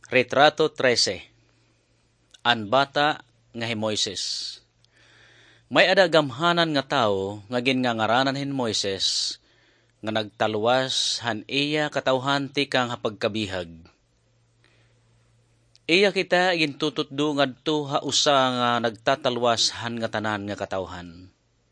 Retrato 13. An bata nga hi Moises. May adagamhanan nga tao nga gingangaranan hin Moises nga nagtalwas han iya katawhan ti kang hapagkabihag. Iya kita gintututdo ngadto ha usa nga nagtatalwas han nga tanan nga katawhan.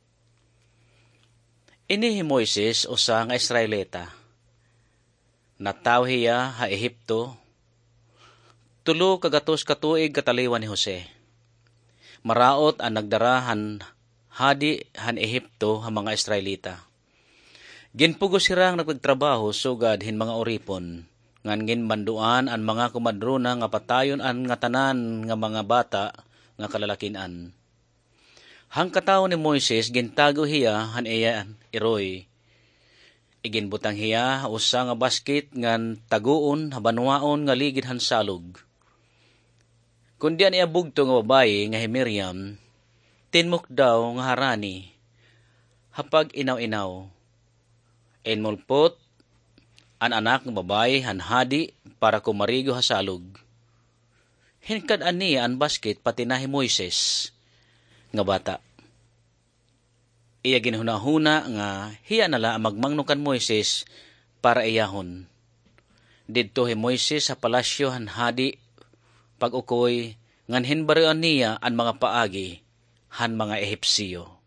Ini hi Moises usa nga Israelita. Nataw hiya ha Ehipto. Tulo kagatos katuig kataliwan ni Jose. Maraot ang nagdarahan hadi han Ehipto ha mga Israelita. Ginpugos sirang nagpagtrabaho sugad hin mga oripon, ngan ginbanduan ang mga kumadrona nga patayon an nga tanan nga mga bata nga kalalakinan. Hang katawo ni Moises gintago hiya han iya iroy. Iginbutang hiya usa nga basket ngan taguon habanwaon nga ligid han salog. Kundi an iya bugto nga babayi nga hi Miriam, tinmuk daw nga harani, hapag inaw-inaw. Enmulpot an anak nga babayi han hadi para kumarigo ha salog. Hinkad ani an basket pati na hi Moises nga bata. Iya ginhunahuna nga hiya nala magmangno kan Moises para iyahon. Didto hi Moises sa palasyo han hadi pag-ukoy ngan hinbarian niya ang mga paagi han mga Ehipsyo.